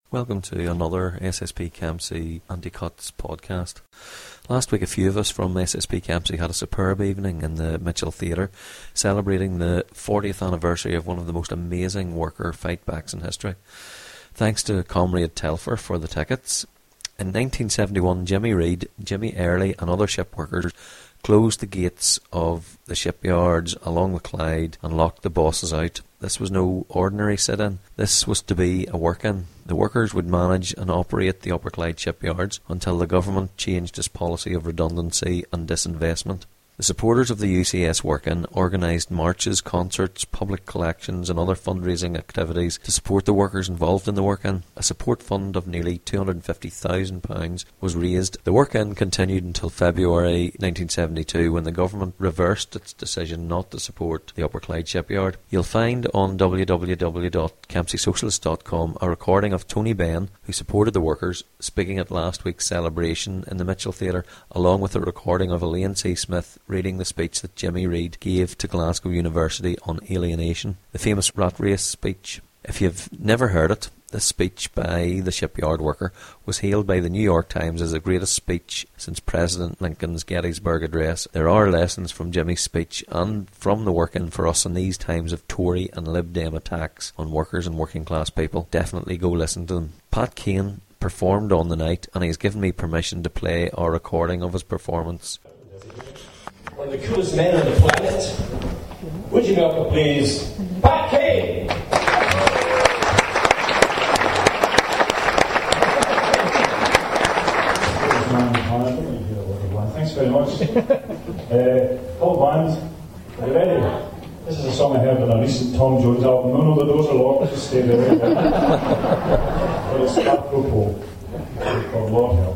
Welcome to another SSP Campsie Anti-Cuts podcast. Last week a few of us from SSP Campsie had a superb evening in the Mitchell Theatre celebrating the 40th anniversary of one of the most amazing worker fightbacks in history. Thanks to Comrade Telfer for the tickets. In 1971, Jimmy Reid, Jimmy Early and other ship workers closed the gates of the shipyards along the Clyde and locked the bosses out. This was no ordinary sit-in. This was to be a work-in. The workers would manage and operate the Upper Clyde shipyards until the government changed its policy of redundancy and disinvestment. The supporters of the UCS work-in organised marches, concerts, public collections and other fundraising activities to support the workers involved in the work-in. A support fund of nearly £250,000 was raised. The work-in continued until February 1972 when the government reversed its decision not to support the Upper Clyde shipyard. You'll find on www.campsiesocialist.com a recording of Tony Benn, who supported the workers, speaking at last week's celebration in the Mitchell Theatre, along with a recording of Elaine C. Smith reading the speech that Jimmy Reid gave to Glasgow University on alienation, the famous rat race speech. If you've never heard it, this speech by the shipyard worker was hailed by the New York Times as the greatest speech since President Lincoln's Gettysburg Address. There are lessons from Jimmy's speech and from the work-in for us in these times of Tory and Lib Dem attacks on workers and working class people. Definitely go listen to them. Pat Kane performed on the night and he's given me permission to play our recording of his performance. One of the coolest men on the planet. Would you welcome, please, Pat Kane? Thanks very much. Whole band, are you ready? This is a song I heard on a recent Tom Jones album. No, the doors are locked, just stay there. But it's apropos. It's called Lord Help.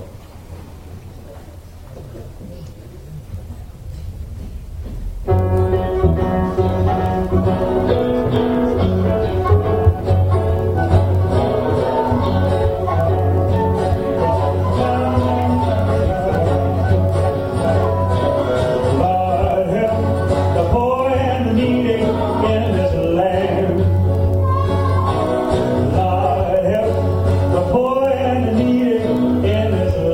Lord help the poor and the needy in this land.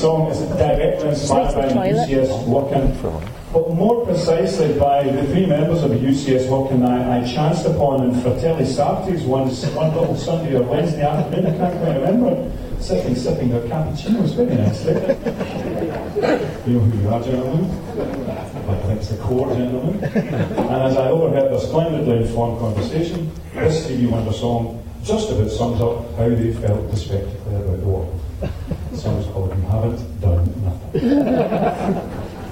song is directly inspired by UCS Wacken, but more precisely by the three members of the UCS Wacken I chanced upon in Fratelli Sarti's one little Sunday or Wednesday afternoon, I can't quite remember, sipping their cappuccinos very nicely. You know who you are, gentlemen? I think it's the core, gentlemen. And as I overheard their splendidly informed conversation, this Stevie Wonder song just about sums up how they felt respectively about the world. The song is called You Haven't Done Nothing.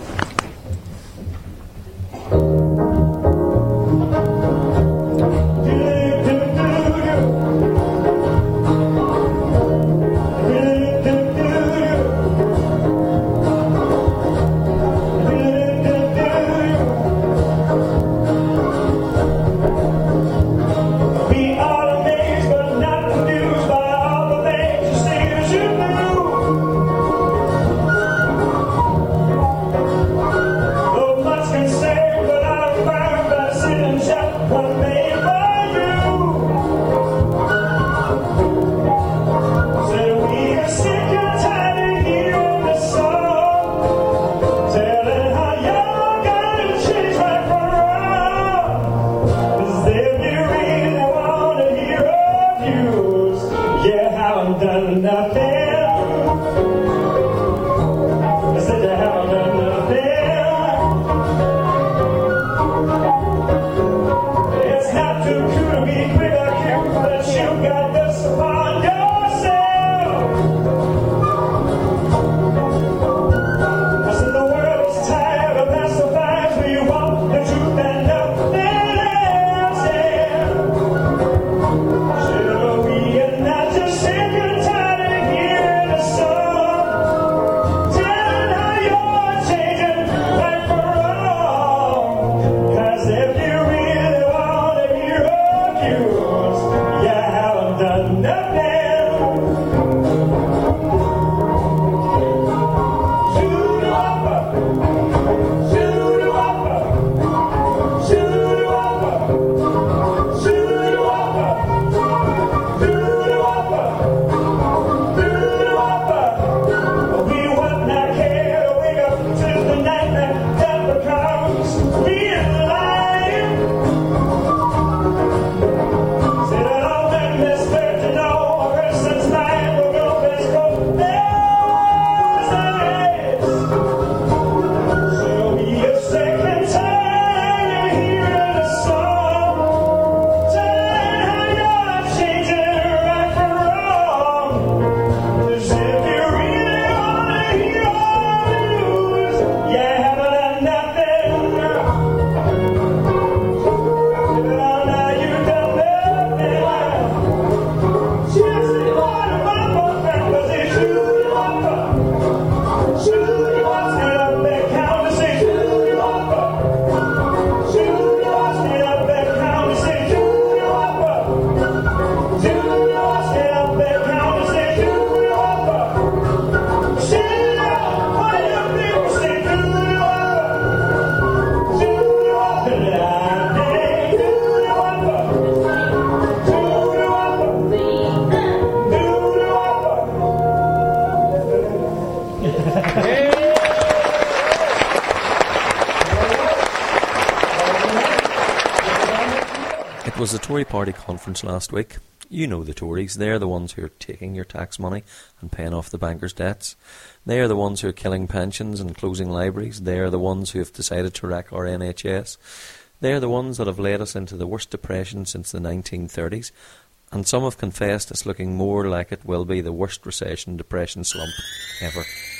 It was the Tory party conference last week. You know the Tories. They're the ones who are taking your tax money and paying off the bankers' debts. They are the ones who are killing pensions and closing libraries. They are the ones who have decided to wreck our NHS. They are the ones that have led us into the worst depression since the 1930s. And some have confessed it's looking more like it will be the worst recession, depression slump ever.